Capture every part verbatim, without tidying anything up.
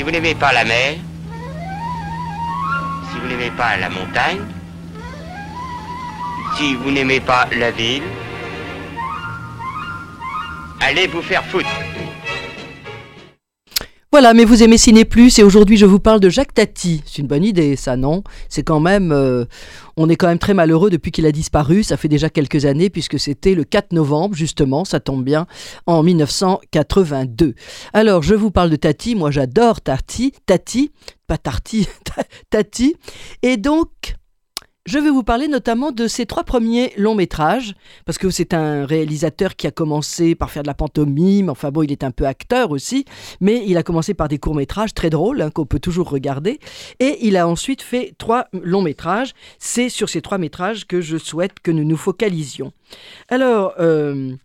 vous n'aimez pas la mer, si vous n'aimez pas la montagne, si vous n'aimez pas la ville, allez vous faire foutre. Voilà, mais vous aimez Ciné Plus et aujourd'hui je vous parle de Jacques Tati. C'est une bonne idée ça, non ? C'est quand même, euh, on est quand même très malheureux depuis qu'il a disparu, ça fait déjà quelques années puisque c'était le quatre novembre justement, ça tombe bien, en dix-neuf cent quatre-vingt-deux. Alors je vous parle de Tati, moi j'adore Tati, Tati, pas Tarty, Tati, et donc... je vais vous parler notamment de ses trois premiers longs métrages, parce que c'est un réalisateur qui a commencé par faire de la pantomime, enfin bon, il est un peu acteur aussi, mais il a commencé par des courts-métrages très drôles, hein, qu'on peut toujours regarder, et il a ensuite fait trois longs métrages. C'est sur ces trois métrages que je souhaite que nous nous focalisions. Alors, euh,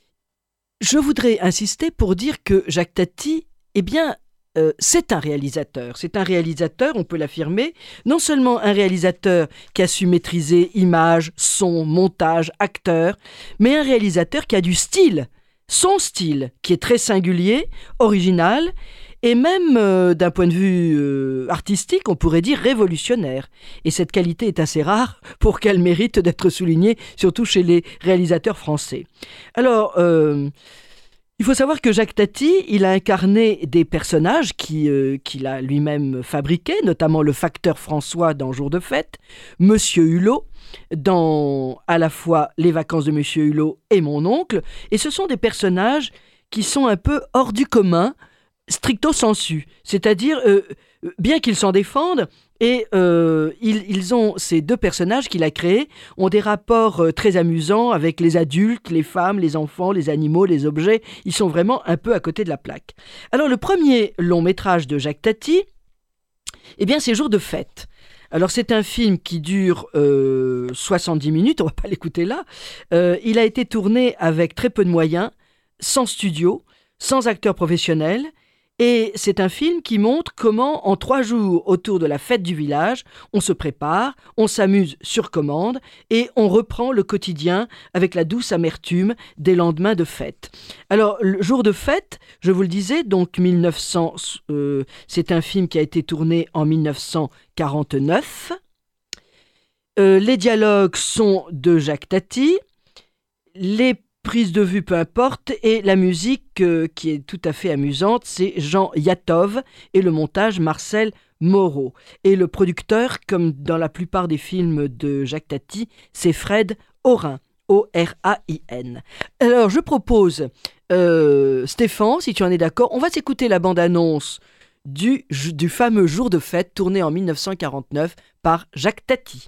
je voudrais insister pour dire que Jacques Tati, eh bien, Euh, c'est un réalisateur, c'est un réalisateur, on peut l'affirmer, non seulement un réalisateur qui a su maîtriser images, son, montage, acteur, mais un réalisateur qui a du style, son style, qui est très singulier, original, et même euh, d'un point de vue euh, artistique, on pourrait dire révolutionnaire. Et cette qualité est assez rare pour qu'elle mérite d'être soulignée, surtout chez les réalisateurs français. Alors... Euh, Il faut savoir que Jacques Tati, il a incarné des personnages qui, euh, qu'il a lui-même fabriqués, notamment le facteur François dans Jour de fête, Monsieur Hulot, dans à la fois Les vacances de Monsieur Hulot et Mon oncle, et ce sont des personnages qui sont un peu hors du commun, stricto sensu, c'est-à-dire, euh, bien qu'ils s'en défendent, et euh, ils, ils ont, ces deux personnages qu'il a créés, ont des rapports euh, très amusants avec les adultes, les femmes, les enfants, les animaux, les objets. Ils sont vraiment un peu à côté de la plaque. Alors le premier long métrage de Jacques Tati, eh bien c'est Jour de fête. Alors c'est un film qui dure euh, soixante-dix minutes, on ne va pas l'écouter là. Euh, il a été tourné avec très peu de moyens, sans studio, sans acteurs professionnels. Et c'est un film qui montre comment, en trois jours autour de la fête du village, on se prépare, on s'amuse sur commande et on reprend le quotidien avec la douce amertume des lendemains de fête. Alors, le Jour de fête, je vous le disais, donc mille neuf cents, euh, c'est un film qui a été tourné en dix-neuf cent quarante-neuf. Euh, les dialogues sont de Jacques Tati. Les prise de vue, peu importe, et la musique euh, qui est tout à fait amusante, c'est Jean Yatov et le montage Marcel Moreau. Et le producteur, comme dans la plupart des films de Jacques Tati, c'est Fred Orin, O R A I N. Alors, je propose, euh, Stéphane, si tu en es d'accord, on va s'écouter la bande-annonce du, du fameux Jour de fête tourné en dix-neuf cent quarante-neuf par Jacques Tati.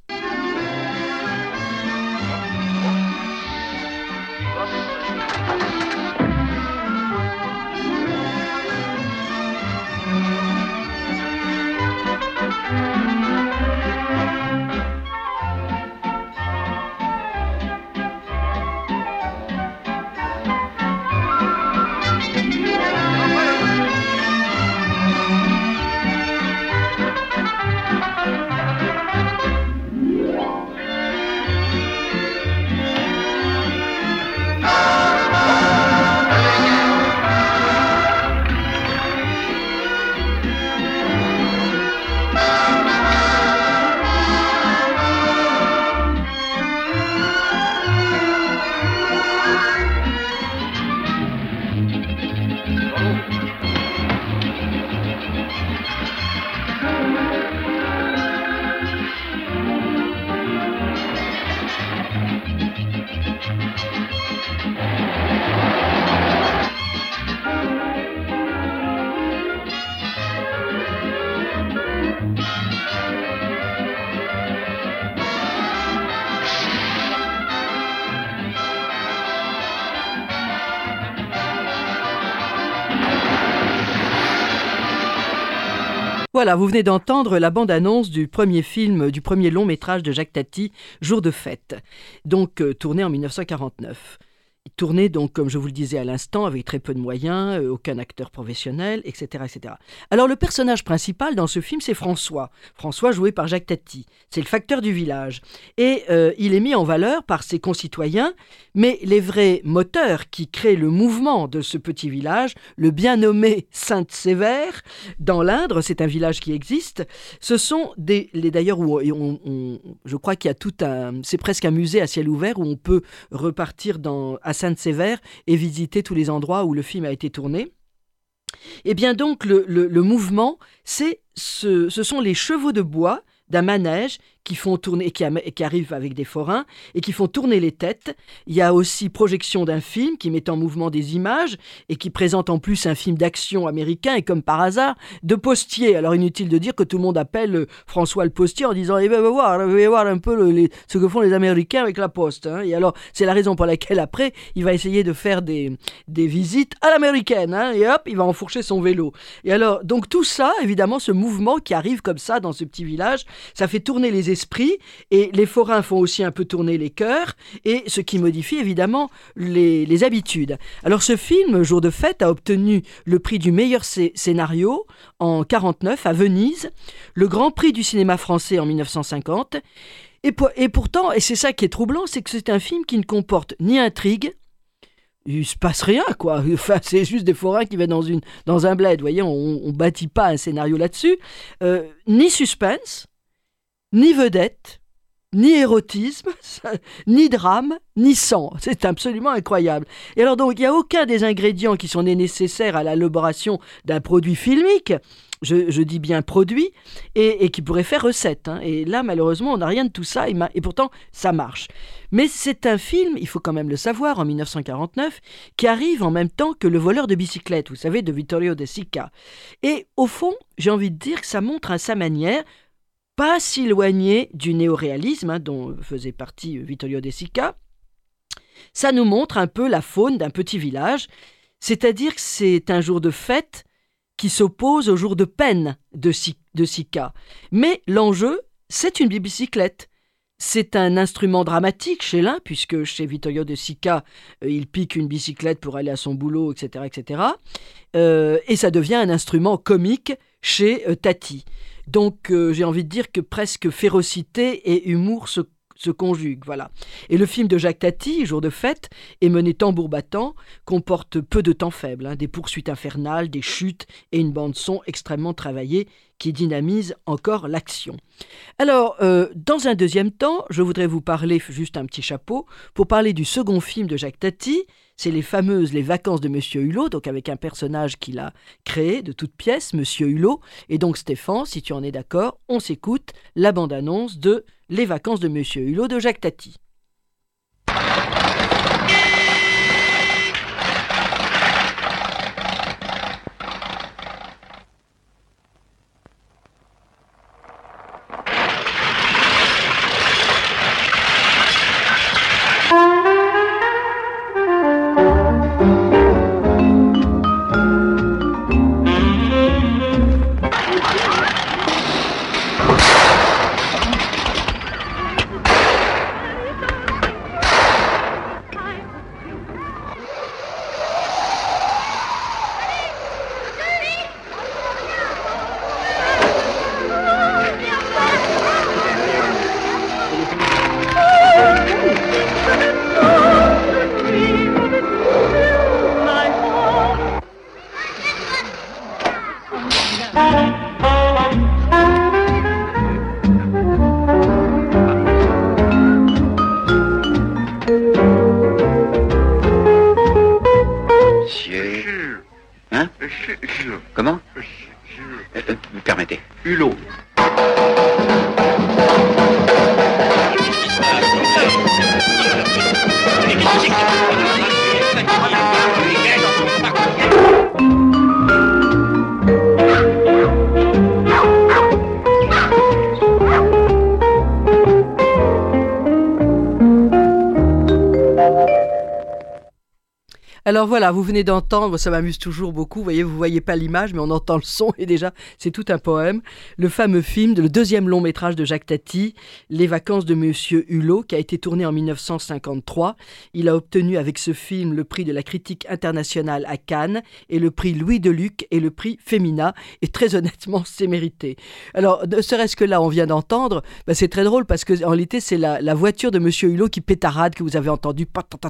Voilà, vous venez d'entendre la bande-annonce du premier film, du premier long-métrage de Jacques Tati, Jour de fête, donc euh, tourné en dix-neuf cent quarante-neuf. tourné donc, comme je vous le disais à l'instant, avec très peu de moyens, euh, aucun acteur professionnel, et cetera, et cetera. Alors le personnage principal dans ce film, c'est François. François joué par Jacques Tati. C'est le facteur du village. Et euh, il est mis en valeur par ses concitoyens, mais les vrais moteurs qui créent le mouvement de ce petit village, le bien nommé Sainte-Sévère, dans l'Indre, c'est un village qui existe, ce sont des... Les, d'ailleurs, où on, on, je crois qu'il y a tout un... C'est presque un musée à ciel ouvert où on peut repartir dans, à Sainte-Sévère et visiter tous les endroits où le film a été tourné. Et bien donc, le, le, le mouvement, c'est ce, ce sont les chevaux de bois d'un manège qui font tourner, qui, qui arrivent avec des forains et qui font tourner les têtes. Il y a aussi projection d'un film qui met en mouvement des images et qui présente en plus un film d'action américain et comme par hasard, de postiers. Alors inutile de dire que tout le monde appelle François le postier en disant eh ben, va voir, va voir un peu le, les, ce que font les Américains avec la poste. Hein. Et alors c'est la raison pour laquelle après il va essayer de faire des, des visites à l'américaine. Hein, et hop, il va enfourcher son vélo. Et alors donc tout ça, évidemment, ce mouvement qui arrive comme ça dans ce petit village, ça fait tourner les esprits et les forains font aussi un peu tourner les cœurs et ce qui modifie évidemment les, les habitudes. Alors ce film, Jour de fête, a obtenu le prix du meilleur c- scénario en quarante-neuf à Venise, le Grand Prix du cinéma français en mille neuf cent cinquante et, po- et pourtant, et c'est ça qui est troublant, c'est que c'est un film qui ne comporte ni intrigue, il se passe rien, quoi. Enfin, c'est juste des forains qui vont dans, une, dans un bled, vous voyez, on ne bâtit pas un scénario là-dessus, euh, ni suspense, ni vedette, ni érotisme, ni drame, ni sang. C'est absolument incroyable. Et alors donc, il n'y a aucun des ingrédients qui sont nécessaires à l'élaboration d'un produit filmique, je, je dis bien produit, et, et qui pourrait faire recette. Hein. Et là, malheureusement, on n'a rien de tout ça, et, ma, et pourtant, ça marche. Mais c'est un film, il faut quand même le savoir, en mille neuf cent quarante-neuf, qui arrive en même temps que Le voleur de bicyclette, vous savez, de Vittorio De Sica. Et au fond, j'ai envie de dire que ça montre à sa manière, pas si éloigné du néoréalisme hein, dont faisait partie Vittorio De Sica. Ça nous montre un peu la faune d'un petit village, c'est-à-dire que c'est un jour de fête qui s'oppose au jour de peine de, si- de Sica. Mais l'enjeu, c'est une bicyclette. C'est un instrument dramatique chez l'un, puisque chez Vittorio De Sica, euh, il pique une bicyclette pour aller à son boulot, et cetera, et cetera. Euh, et ça devient un instrument comique chez euh, Tati. Donc, euh, j'ai envie de dire que presque férocité et humour se, se conjuguent, voilà. Et le film de Jacques Tati, Jour de fête, est mené tambour battant, comporte peu de temps faible, hein, des poursuites infernales, des chutes et une bande-son extrêmement travaillée qui dynamise encore l'action. Alors, euh, dans un deuxième temps, je voudrais vous parler, juste un petit chapeau, pour parler du second film de Jacques Tati. C'est les fameuses Les Vacances de Monsieur Hulot, donc avec un personnage qu'il a créé de toutes pièces, Monsieur Hulot. Et donc Stéphane, si tu en es d'accord, on s'écoute la bande-annonce de Les Vacances de Monsieur Hulot de Jacques Tati. Comment euh, euh, Permettez. Hulot. Alors voilà, vous venez d'entendre, ça m'amuse toujours beaucoup, vous voyez, vous voyez pas l'image, mais on entend le son, et déjà, c'est tout un poème. Le fameux film, le deuxième long métrage de Jacques Tati, Les vacances de Monsieur Hulot, qui a été tourné en dix-neuf cent cinquante-trois. Il a obtenu avec ce film le prix de la critique internationale à Cannes, et le prix Louis Deluc, et le prix Femina, et très honnêtement, c'est mérité. Alors, ne serait-ce que là, on vient d'entendre, bah, c'est très drôle, parce qu'en réalité, c'est la, la voiture de Monsieur Hulot qui pétarade, que vous avez entendu.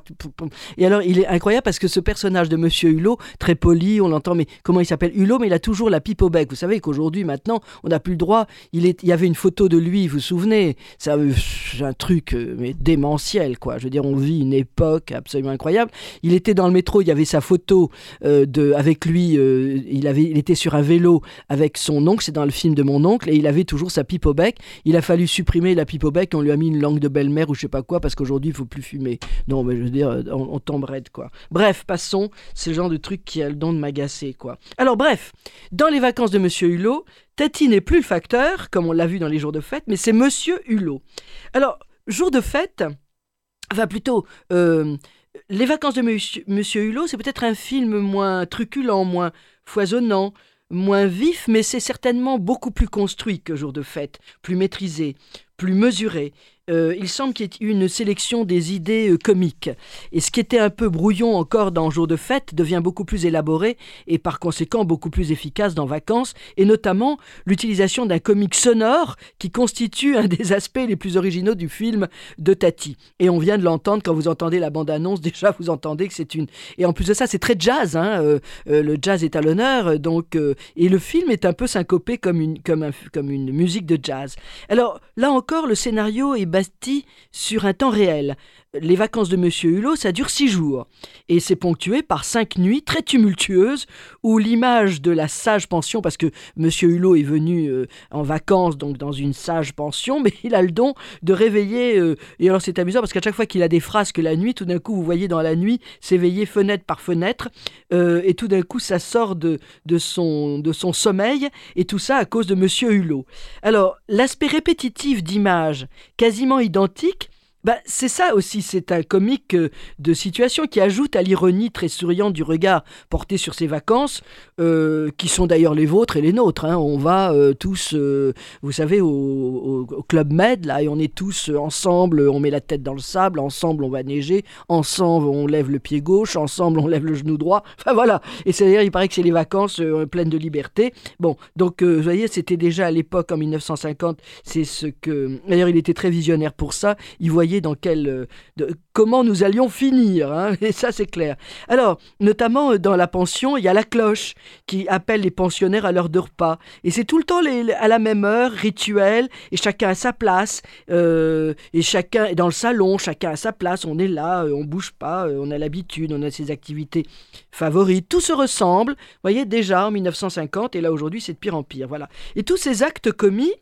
Et alors, il est incroyable, parce que ce personnage de Monsieur Hulot, très poli, on l'entend, mais comment il s'appelle Hulot, mais il a toujours la pipe au bec. Vous savez qu'aujourd'hui, maintenant, on n'a plus le droit. Il, est, il y avait une photo de lui, vous vous souvenez, c'est un truc mais démentiel, quoi. Je veux dire, on vit une époque absolument incroyable. Il était dans le métro, il y avait sa photo euh, de, avec lui, euh, il, avait, il était sur un vélo avec son oncle, c'est dans le film de mon oncle, et il avait toujours sa pipe au bec. Il a fallu supprimer la pipe au bec, on lui a mis une langue de belle-mère ou je sais pas quoi, parce qu'aujourd'hui, il faut plus fumer. Non, mais je veux dire, on, on tombe raide, quoi. Bref, passons, c'est le genre de truc qui a le don de m'agacer, quoi. Alors bref, dans les vacances de Monsieur Hulot, Tati n'est plus le facteur, comme on l'a vu dans les jours de fête, mais c'est Monsieur Hulot. Alors, jour de fête, enfin plutôt, euh, les vacances de Monsieur, Monsieur Hulot, c'est peut-être un film moins truculent, moins foisonnant, moins vif, mais c'est certainement beaucoup plus construit que jour de fête, plus maîtrisé, plus mesuré. Euh, il semble qu'il y ait eu une sélection des idées euh, comiques. Et ce qui était un peu brouillon encore dans Jour de fête devient beaucoup plus élaboré et par conséquent beaucoup plus efficace dans Vacances, et notamment l'utilisation d'un comique sonore qui constitue un des aspects les plus originaux du film de Tati. Et on vient de l'entendre, quand vous entendez la bande-annonce, déjà vous entendez que c'est une... Et en plus de ça, c'est très jazz, hein, euh, euh, le jazz est à l'honneur, donc, euh, et le film est un peu syncopé comme une, comme, un, comme une musique de jazz. Alors, là encore, le scénario est bâti sur un temps réel. Les vacances de Monsieur Hulot, ça dure six jours. Et c'est ponctué par cinq nuits très tumultueuses où l'image de la sage pension, parce que Monsieur Hulot est venu euh, en vacances, donc dans une sage pension, mais il a le don de réveiller... Euh, et alors c'est amusant parce qu'à chaque fois qu'il a des phrases que la nuit, tout d'un coup, vous voyez dans la nuit s'éveiller fenêtre par fenêtre, euh, et tout d'un coup, ça sort de, de, son, de son sommeil, et tout ça à cause de Monsieur Hulot. Alors, l'aspect répétitif d'images, quasiment identique, bah, c'est ça aussi, c'est un comique de situation qui ajoute à l'ironie très souriante du regard porté sur ses vacances, euh, qui sont d'ailleurs les vôtres et les nôtres. Hein. On va euh, tous, euh, vous savez, au, au, au Club Med, là, et on est tous ensemble, on met la tête dans le sable, ensemble on va neiger, ensemble on lève le pied gauche, ensemble on lève le genou droit, enfin voilà. Et c'est-à-dire, il paraît que c'est les vacances euh, pleines de liberté. Bon, donc euh, vous voyez, c'était déjà à l'époque, en dix-neuf cent cinquante, c'est ce que... D'ailleurs, il était très visionnaire pour ça, il voyait dans quel, euh, de, comment nous allions finir, hein, et ça c'est clair. Alors, notamment euh, dans la pension, il y a la cloche qui appelle les pensionnaires à l'heure de repas, et c'est tout le temps les, les, à la même heure, rituel, et chacun à sa place, euh, et chacun est dans le salon, chacun à sa place, on est là, euh, on bouge pas, euh, on a l'habitude, on a ses activités favorites, tout se ressemble, vous voyez, déjà en dix-neuf cent cinquante, et là aujourd'hui c'est de pire en pire, voilà. Et tous ces actes commis,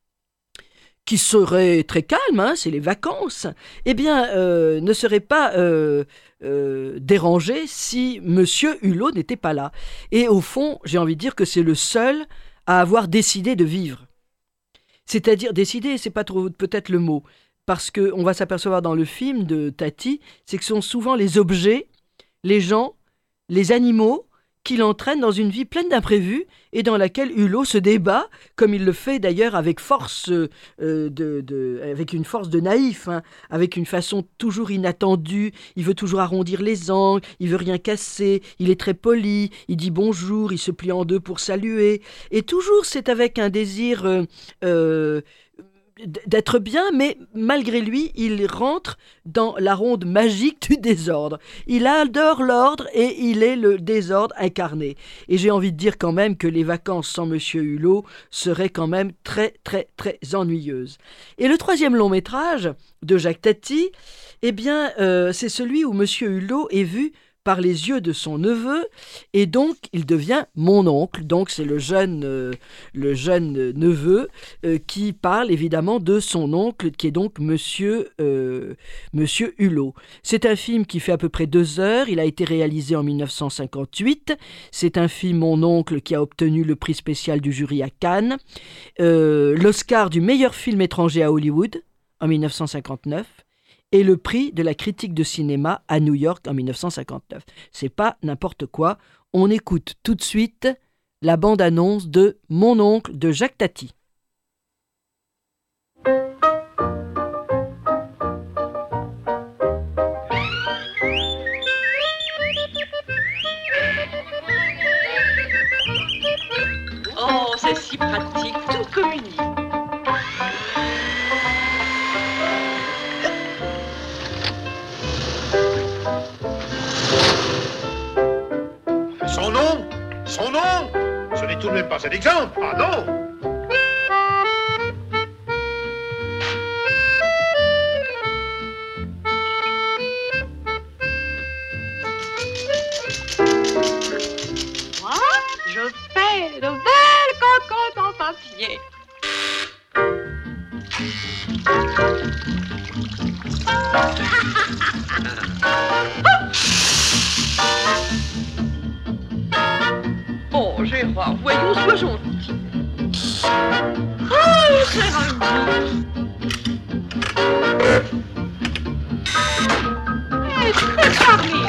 qui serait très calme, hein, c'est les vacances, eh bien, euh, ne serait pas euh, euh, dérangé si Monsieur Hulot n'était pas là. Et au fond, j'ai envie de dire que c'est le seul à avoir décidé de vivre. C'est-à-dire, décider, c'est pas trop peut-être le mot, parce qu'on va s'apercevoir dans le film de Tati, c'est que ce sont souvent les objets, les gens, les animaux, qui l'entraîne dans une vie pleine d'imprévus et dans laquelle Hulot se débat, comme il le fait d'ailleurs avec force, euh, de, de, avec une force de naïf, hein, avec une façon toujours inattendue. Il veut toujours arrondir les angles, il veut rien casser, il est très poli, il dit bonjour, il se plie en deux pour saluer. Et toujours c'est avec un désir... Euh, euh, d'être bien, mais malgré lui, il rentre dans la ronde magique du désordre. Il adore l'ordre et il est le désordre incarné. Et j'ai envie de dire quand même que les vacances sans Monsieur Hulot seraient quand même très, très, très ennuyeuses. Et le troisième long métrage de Jacques Tati, eh bien, euh, c'est celui où Monsieur Hulot est vu par les yeux de son neveu, et donc il devient mon oncle. Donc c'est le jeune, euh, le jeune neveu euh, qui parle évidemment de son oncle, qui est donc Monsieur, euh, Monsieur Hulot. C'est un film qui fait à peu près deux heures, il a été réalisé en dix-neuf cent cinquante-huit, c'est un film, Mon oncle, qui a obtenu le prix spécial du jury à Cannes, euh, l'Oscar du meilleur film étranger à Hollywood en dix-neuf cent cinquante-neuf, et le prix de la critique de cinéma à New York en dix-neuf cent cinquante-neuf. C'est pas n'importe quoi. On écoute tout de suite la bande-annonce de Mon oncle de Jacques Tati. Oh, c'est si pratique, tout communique. Son nom Son nom Ce n'est tout de même pas un exemple. Ah non. Moi, je fais de belles cocottes en papier. Oh, Gérard, voyons, sois gentil. Oh, cher ami. Eh, très charmé.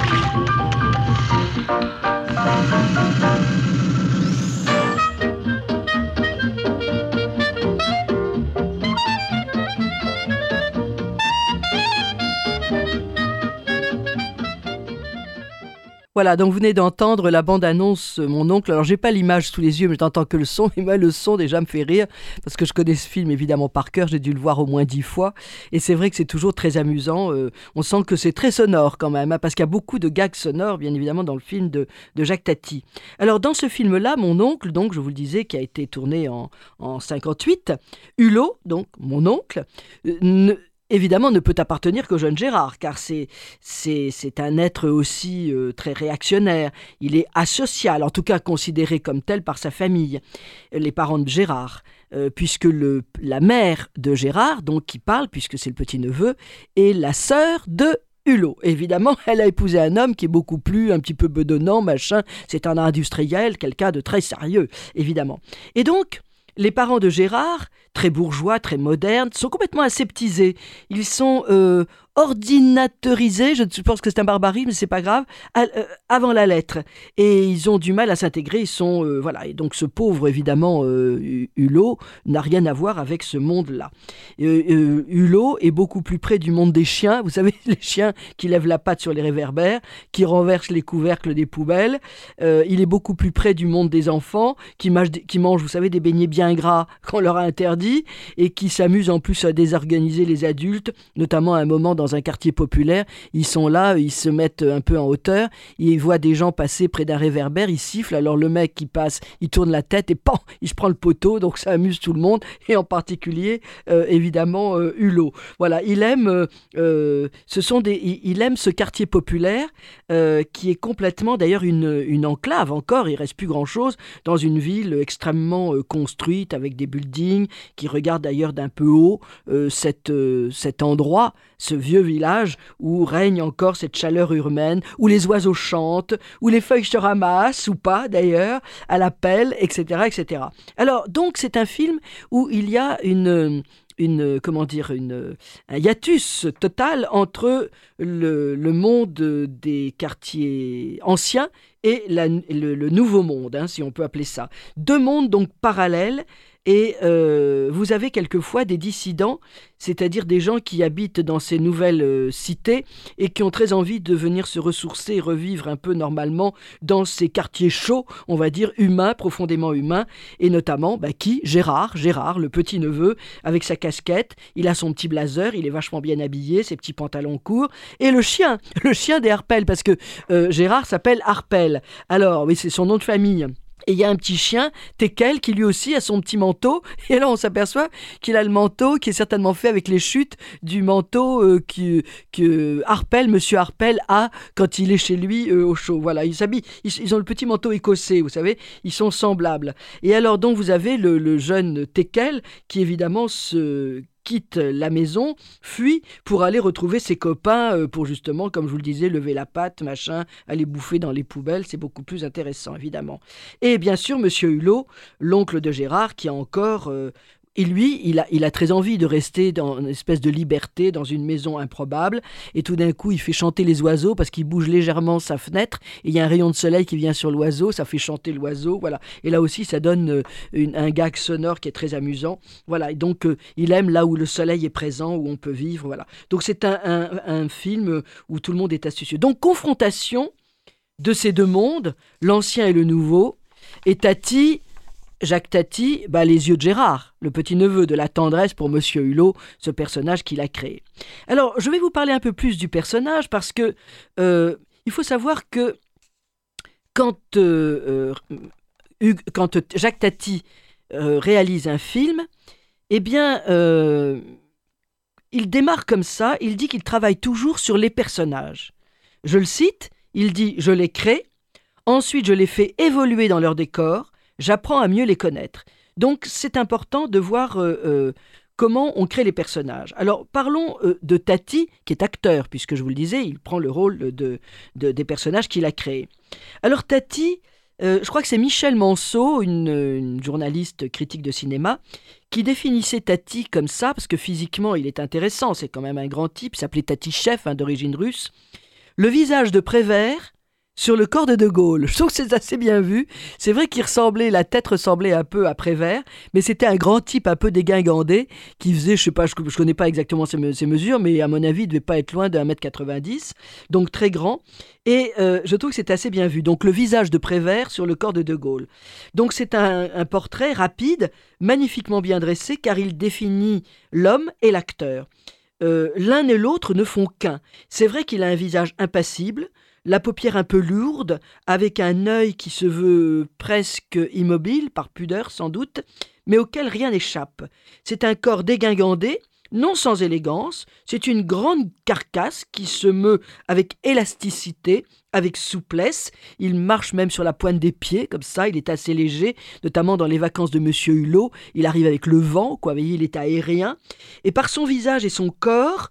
Voilà, donc vous venez d'entendre la bande-annonce Mon oncle. Alors j'ai pas l'image sous les yeux, mais j'entends que le son. Et moi, le son déjà me fait rire parce que je connais ce film évidemment par cœur. J'ai dû le voir au moins dix fois. Et c'est vrai que c'est toujours très amusant. Euh, on sent que c'est très sonore quand même, hein, parce qu'il y a beaucoup de gags sonores, bien évidemment, dans le film de, de Jacques Tati. Alors dans ce film-là, Mon oncle, donc je vous le disais, qui a été tourné en, en cinquante-huit, Hulot, donc mon oncle, euh, ne, évidemment ne peut appartenir qu'au jeune Gérard, car c'est, c'est, c'est un être aussi euh, très réactionnaire. Il est asocial, en tout cas considéré comme tel par sa famille, les parents de Gérard, euh, puisque le, la mère de Gérard, donc qui parle, puisque c'est le petit-neveu, est la sœur de Hulot. Évidemment, elle a épousé un homme qui est beaucoup plus, un petit peu bedonnant, machin. C'est un industriel, quelqu'un de très sérieux, évidemment. Et donc, les parents de Gérard, très bourgeois, très modernes, sont complètement aseptisés. Ils sont euh, ordinateurisés, je pense que c'est un barbarisme, mais c'est pas grave, à, euh, avant la lettre. Et ils ont du mal à s'intégrer, ils sont, euh, voilà. Et donc ce pauvre, évidemment, euh, Hulot, n'a rien à voir avec ce monde-là. Euh, euh, Hulot est beaucoup plus près du monde des chiens, vous savez, les chiens qui lèvent la patte sur les réverbères, qui renversent les couvercles des poubelles. Euh, il est beaucoup plus près du monde des enfants, qui mangent, qui mangent, vous savez, des beignets bien gras qu'on leur a interdit, et qui s'amusent en plus à désorganiser les adultes, notamment à un moment dans un quartier populaire. Ils sont là, ils se mettent un peu en hauteur, ils voient des gens passer près d'un réverbère, ils sifflent, alors le mec qui passe, il tourne la tête et pan, il se prend le poteau, donc ça amuse tout le monde, et en particulier, euh, évidemment, euh, Hulot. Voilà, il aime, euh, euh, ce sont des, il, il aime ce quartier populaire euh, qui est complètement, d'ailleurs, une, une enclave encore, il reste plus grand-chose, dans une ville extrêmement euh, construite, avec des buildings, qui regarde d'ailleurs d'un peu haut euh, cette, euh, cet endroit, ce vieux village où règne encore cette chaleur urbaine, où les oiseaux chantent, où les feuilles se ramassent, ou pas d'ailleurs, à la pelle, et cetera, et cetera. Alors, donc, c'est un film où il y a une... Une, comment dire, une, un hiatus total entre le, le monde des quartiers anciens et la, le, le nouveau monde, hein, si on peut appeler ça. Deux mondes donc parallèles. Et euh, vous avez quelquefois des dissidents, c'est-à-dire des gens qui habitent dans ces nouvelles euh, cités et qui ont très envie de venir se ressourcer et revivre un peu normalement dans ces quartiers chauds, on va dire humains, profondément humains, et notamment, bah, qui Gérard, Gérard, le petit-neveu, avec sa casquette, il a son petit blazer, il est vachement bien habillé, ses petits pantalons courts, et le chien, le chien des Harpel, parce que euh, Gérard s'appelle Harpel. Alors, oui, c'est son nom de famille. Et il y a un petit chien, Teckel, qui lui aussi a son petit manteau. Et là, on s'aperçoit qu'il a le manteau qui est certainement fait avec les chutes du manteau euh, que, que Harpel, Monsieur Harpel, a quand il est chez lui euh, au chaud. Voilà, ils s'habillent, ils, ils ont le petit manteau écossais, vous savez, ils sont semblables. Et alors, donc, vous avez le, le jeune Teckel qui, évidemment, se... quitte la maison, fuit pour aller retrouver ses copains euh, pour justement, comme je vous le disais, lever la patte, machin, aller bouffer dans les poubelles, c'est beaucoup plus intéressant, évidemment. Et bien sûr, Monsieur Hulot, l'oncle de Gérard, qui a encore... Euh, Et lui, il a, il a très envie de rester dans une espèce de liberté, dans une maison improbable. Et tout d'un coup, il fait chanter les oiseaux parce qu'il bouge légèrement sa fenêtre. Et il y a un rayon de soleil qui vient sur l'oiseau, ça fait chanter l'oiseau. Voilà. Et là aussi, ça donne une, un gag sonore qui est très amusant. Voilà. Et donc, euh, il aime là où le soleil est présent, où on peut vivre. Voilà. Donc, c'est un, un, un film où tout le monde est astucieux. Donc, confrontation de ces deux mondes, l'ancien et le nouveau. Et Tati... Jacques Tati, bah, les yeux de Gérard, le petit-neveu, de la tendresse pour Monsieur Hulot, ce personnage qu'il a créé. Alors, je vais vous parler un peu plus du personnage parce que euh, il faut savoir que quand, euh, euh, quand Jacques Tati euh, réalise un film, eh bien, euh, il démarre comme ça, il dit qu'il travaille toujours sur les personnages. Je le cite, il dit « Je les crée, ensuite je les fais évoluer dans leur décor, j'apprends à mieux les connaître. » Donc, c'est important de voir euh, euh, comment on crée les personnages. Alors, parlons euh, de Tati, qui est acteur, puisque je vous le disais, il prend le rôle de, de, des personnages qu'il a créés. Alors, Tati, euh, je crois que c'est Michel Manceau, une, une journaliste critique de cinéma, qui définissait Tati comme ça, parce que physiquement, il est intéressant, c'est quand même un grand type, il s'appelait Tati Chef, hein, d'origine russe. Le visage de Prévert sur le corps de De Gaulle. Je trouve que c'est assez bien vu. C'est vrai qu'il ressemblait, la tête ressemblait un peu à Prévert, mais c'était un grand type un peu dégingandé qui faisait, je sais pas, je, je connais pas exactement ses, me, ses mesures, mais à mon avis, il devait pas être loin de un mètre quatre-vingt-dix, donc très grand. Et euh, je trouve que c'est assez bien vu. Donc le visage de Prévert sur le corps de De Gaulle. Donc c'est un, un portrait rapide, magnifiquement bien dressé, car il définit l'homme et l'acteur. Euh, l'un et l'autre ne font qu'un. C'est vrai qu'il a un visage impassible, la paupière un peu lourde, avec un œil qui se veut presque immobile, par pudeur sans doute, mais auquel rien n'échappe. C'est un corps dégingandé, non sans élégance, c'est une grande carcasse qui se meut avec élasticité, avec souplesse. Il marche même sur la pointe des pieds, comme ça, il est assez léger, notamment dans les vacances de Monsieur Hulot. Il arrive avec le vent, quoi, vous voyez, il est aérien. Et par son visage et son corps,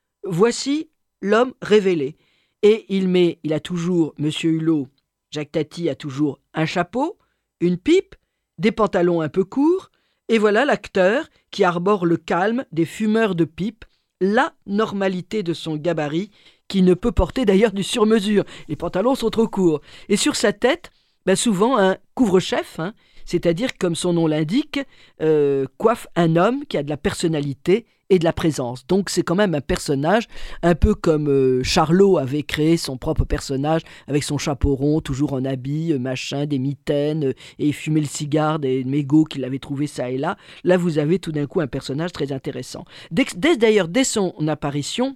voici l'homme révélé. Et il met, il a toujours, Monsieur Hulot, Jacques Tati a toujours un chapeau, une pipe, des pantalons un peu courts, et voilà l'acteur qui arbore le calme des fumeurs de pipe, la normalité de son gabarit, qui ne peut porter d'ailleurs du sur-mesure. Les pantalons sont trop courts. Et sur sa tête, ben souvent un couvre-chef, hein, c'est-à-dire, comme son nom l'indique, euh, coiffe un homme qui a de la personnalité et de la présence. Donc c'est quand même un personnage, un peu comme euh, Charlot avait créé son propre personnage avec son chapeau rond, toujours en habit, euh, machin, des mitaines, euh, et il fumait le cigare des mégots qu'il avait trouvé ça et là. Là, vous avez tout d'un coup un personnage très intéressant. Dès, dès, d'ailleurs, dès son apparition,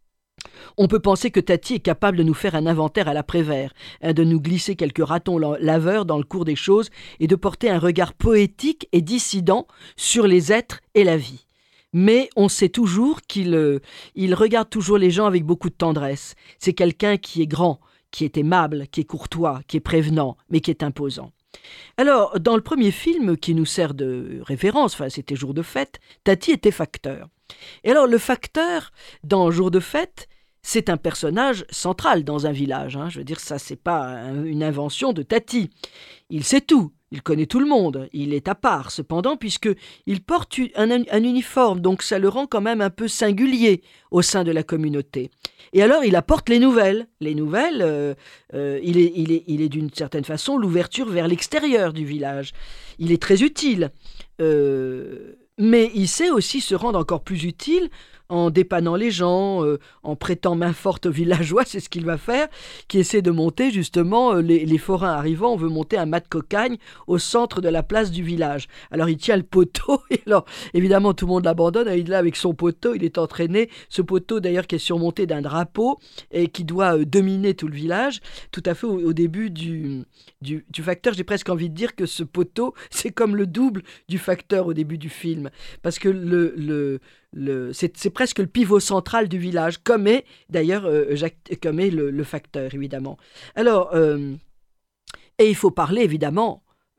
on peut penser que Tati est capable de nous faire un inventaire à la Prévert, hein, de nous glisser quelques ratons laveurs dans le cours des choses et de porter un regard poétique et dissident sur les êtres et la vie. Mais on sait toujours qu'il euh, il regarde toujours les gens avec beaucoup de tendresse. C'est quelqu'un qui est grand, qui est aimable, qui est courtois, qui est prévenant, mais qui est imposant. Alors, dans le premier film qui nous sert de référence, enfin c'était Jour de fête, Tati était facteur. Et alors le facteur, dans Jour de fête, c'est un personnage central dans un village. Hein. Je veux dire, ça c'est pas un, une invention de Tati. Il sait tout. Il connaît tout le monde, il est à part cependant puisqu'il porte un, un uniforme, donc ça le rend quand même un peu singulier au sein de la communauté. Et alors il apporte les nouvelles. Les nouvelles, euh, euh, il est, il est, il est d'une certaine façon l'ouverture vers l'extérieur du village. Il est très utile, euh, mais il sait aussi se rendre encore plus utile en dépannant les gens, euh, en prêtant main forte aux villageois, c'est ce qu'il va faire, qui essaie de monter justement, euh, les, les forains arrivant, on veut monter un mat de cocagne au centre de la place du village. Alors il tient le poteau, et alors évidemment tout le monde l'abandonne, il est là avec son poteau, il est entraîné, ce poteau d'ailleurs qui est surmonté d'un drapeau et qui doit euh, dominer tout le village, tout à fait au, au début du, du, du facteur. J'ai presque envie de dire que ce poteau, c'est comme le double du facteur au début du film, parce que le... le Le, c'est, c'est presque le pivot central du village, comme est d'ailleurs euh, Jacques, comme est le, le facteur, évidemment. Alors, euh, et il faut parler, évidemment,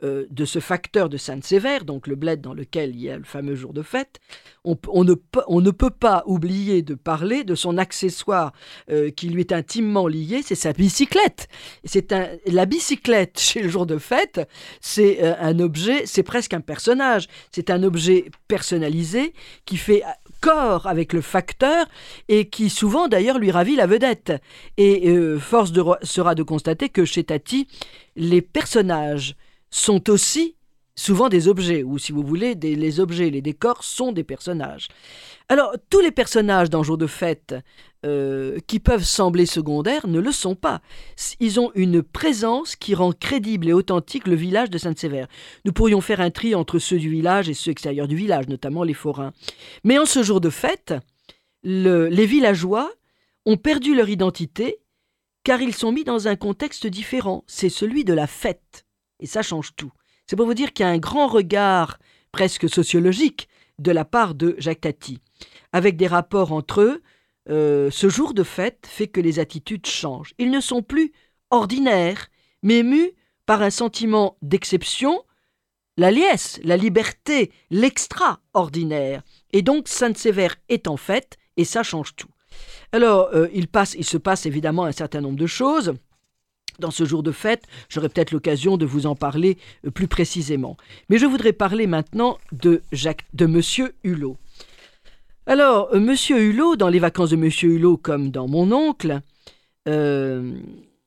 euh, de ce facteur de Saint-Sévère, donc le bled dans lequel il y a le fameux jour de fête, on, on, ne, peut, on ne peut pas oublier de parler de son accessoire euh, qui lui est intimement lié, c'est sa bicyclette. C'est un, la bicyclette chez le jour de fête, c'est euh, un objet, c'est presque un personnage, c'est un objet personnalisé qui fait corps avec le facteur et qui souvent d'ailleurs lui ravit la vedette. Et euh, force de, sera de constater que chez Tati, les personnages sont aussi souvent des objets, ou si vous voulez, des, les objets, les décors sont des personnages. Alors, tous les personnages dans Jour de fête euh, qui peuvent sembler secondaires ne le sont pas. Ils ont une présence qui rend crédible et authentique le village de Saint-Sévère. Nous pourrions faire un tri entre ceux du village et ceux extérieurs du village, notamment les forains. Mais en ce jour de fête, le, les villageois ont perdu leur identité car ils sont mis dans un contexte différent. C'est celui de la fête. Et ça change tout. C'est pour vous dire qu'il y a un grand regard presque sociologique de la part de Jacques Tati. Avec des rapports entre eux, euh, ce jour de fête fait que les attitudes changent. Ils ne sont plus ordinaires, mais mus par un sentiment d'exception, la liesse, la liberté, l'extraordinaire. Et donc Saint-Sévère est en fête, et ça change tout. Alors, euh, il, passe, il se passe évidemment un certain nombre de choses. Dans ce jour de fête, j'aurai peut-être l'occasion de vous en parler euh, plus précisément. Mais je voudrais parler maintenant de, Jacques, de Monsieur Hulot. Alors, euh, Monsieur Hulot, dans les vacances de Monsieur Hulot, comme dans Mon oncle, euh,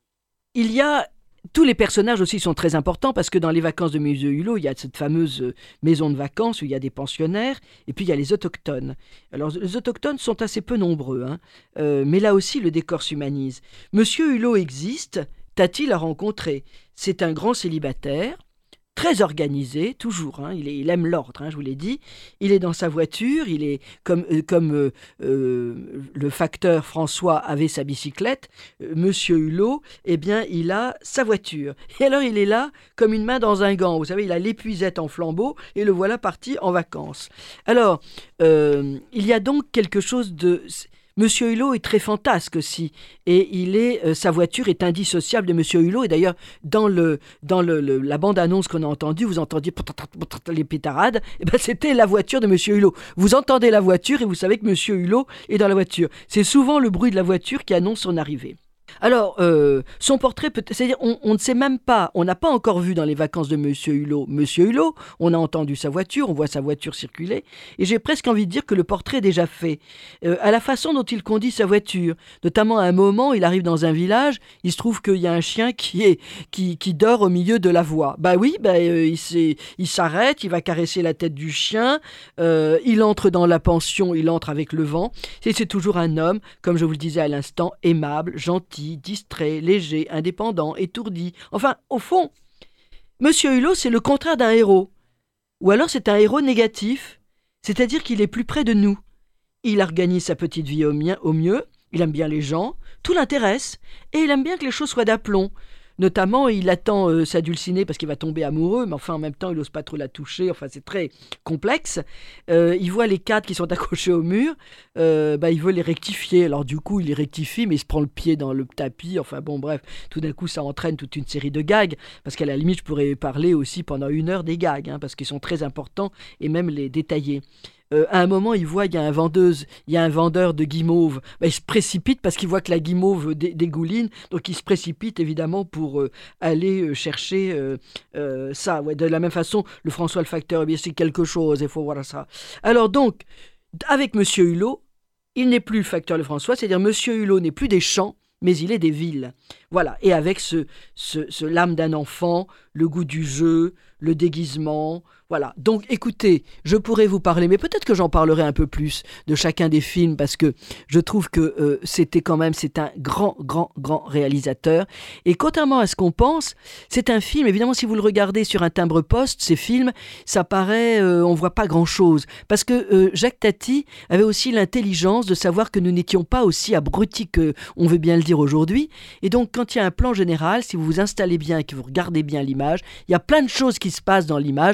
il y a... Tous les personnages aussi sont très importants parce que dans les vacances de Monsieur Hulot, il y a cette fameuse maison de vacances où il y a des pensionnaires et puis il y a les autochtones. Alors les autochtones sont assez peu nombreux, hein, euh, mais là aussi le décor s'humanise. Monsieur Hulot existe, Tati l'a rencontré. C'est un grand célibataire, très organisé, toujours, hein, il, est, il aime l'ordre, hein, je vous l'ai dit. Il est dans sa voiture, il est comme, euh, comme euh, euh, le facteur François avait sa bicyclette, euh, Monsieur Hulot, eh bien, il a sa voiture. Et alors, il est là comme une main dans un gant. Vous savez, il a l'épuisette en flambeau et le voilà parti en vacances. Alors, euh, il y a donc quelque chose de... Monsieur Hulot est très fantasque aussi, et il est, euh, sa voiture est indissociable de Monsieur Hulot, et d'ailleurs, dans, le, dans le, le, la bande-annonce qu'on a entendue, vous entendiez les pétarades, et ben c'était la voiture de Monsieur Hulot. Vous entendez la voiture et vous savez que Monsieur Hulot est dans la voiture. C'est souvent le bruit de la voiture qui annonce son arrivée. Alors, euh, son portrait, peut, c'est-à-dire, on, on ne sait même pas, on n'a pas encore vu dans les vacances de Monsieur Hulot, Monsieur Hulot, on a entendu sa voiture, on voit sa voiture circuler, et j'ai presque envie de dire que le portrait est déjà fait, euh, à la façon dont il conduit sa voiture. Notamment à un moment, il arrive dans un village, il se trouve qu'il y a un chien qui, est, qui, qui dort au milieu de la voie. Bah oui, bah, euh, il, il s'arrête, il va caresser la tête du chien, euh, il entre dans la pension, il entre avec le vent, et c'est toujours un homme, comme je vous le disais à l'instant, aimable, gentil, distrait, léger, indépendant, étourdi. Enfin, au fond, Monsieur Hulot, c'est le contraire d'un héros. Ou alors c'est un héros négatif, c'est-à-dire qu'il est plus près de nous. Il organise sa petite vie au, mien, au mieux, il aime bien les gens, tout l'intéresse, et il aime bien que les choses soient d'aplomb. Notamment, il attend euh, sa dulcinée parce qu'il va tomber amoureux, mais enfin, en même temps, il n'ose pas trop la toucher. Enfin, c'est très complexe. Euh, il voit les cadres qui sont accrochés au mur. Euh, bah, il veut les rectifier. Alors, du coup, il les rectifie, mais il se prend le pied dans le tapis. Enfin, bon, bref, tout d'un coup, ça entraîne toute une série de gags. Parce qu'à la limite, je pourrais parler aussi pendant une heure des gags, hein, parce qu'ils sont très importants et même les détailler. Euh, à un moment, il voit, il y a un vendeuse, il y a un vendeur de guimauve. Ben, il se précipite parce qu'il voit que la guimauve dé- dégouline, donc il se précipite évidemment pour euh, aller euh, chercher euh, euh, ça. Ouais, de la même façon, le François le facteur, eh bien, c'est quelque chose, il faut voir ça. Alors donc, avec Monsieur Hulot, il n'est plus le facteur le François, c'est-à-dire Monsieur Hulot n'est plus des champs, mais il est des villes. Voilà, et avec ce, ce, ce l'âme d'un enfant, le goût du jeu, le déguisement, voilà. Donc écoutez, je pourrais vous parler, mais peut-être que j'en parlerai un peu plus de chacun des films, parce que je trouve que euh, c'était quand même, c'est un grand, grand, grand réalisateur. Et contrairement à ce qu'on pense, c'est un film, évidemment, si vous le regardez sur un timbre-poste, ces films, ça paraît, euh, on voit pas grand-chose. Parce que euh, Jacques Tati avait aussi l'intelligence de savoir que nous n'étions pas aussi abrutis qu'on veut bien le dire aujourd'hui. Et donc, quand il y a un plan général, si vous vous installez bien et que vous regardez bien l'image, il y a plein de choses qui se passent dans l'image. On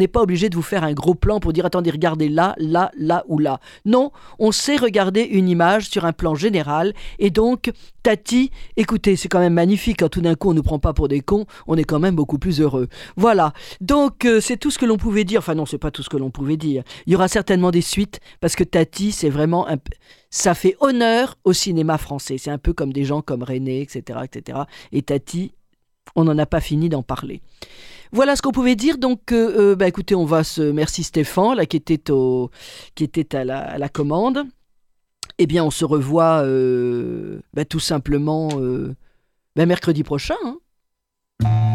n'est pas obligé de vous faire un gros plan pour dire attendez, regardez là, là, là ou là. Non, on sait regarder une image sur un plan général et donc Tati, écoutez, c'est quand même magnifique quand tout d'un coup on ne nous prend pas pour des cons, on est quand même beaucoup plus heureux. Voilà, donc euh, c'est tout ce que l'on pouvait dire, enfin non, c'est pas tout ce que l'on pouvait dire. Il y aura certainement des suites parce que Tati, c'est vraiment un... ça fait honneur au cinéma français. C'est un peu comme des gens comme René, et cetera, et cetera. Et Tati, on n'en a pas fini d'en parler. Voilà ce qu'on pouvait dire. Donc, euh, euh, bah, écoutez, on va se... Merci Stéphane, là, qui était, au... qui était à, la... à la commande. Eh bien, on se revoit euh, bah, tout simplement euh, bah, mercredi prochain. Hein.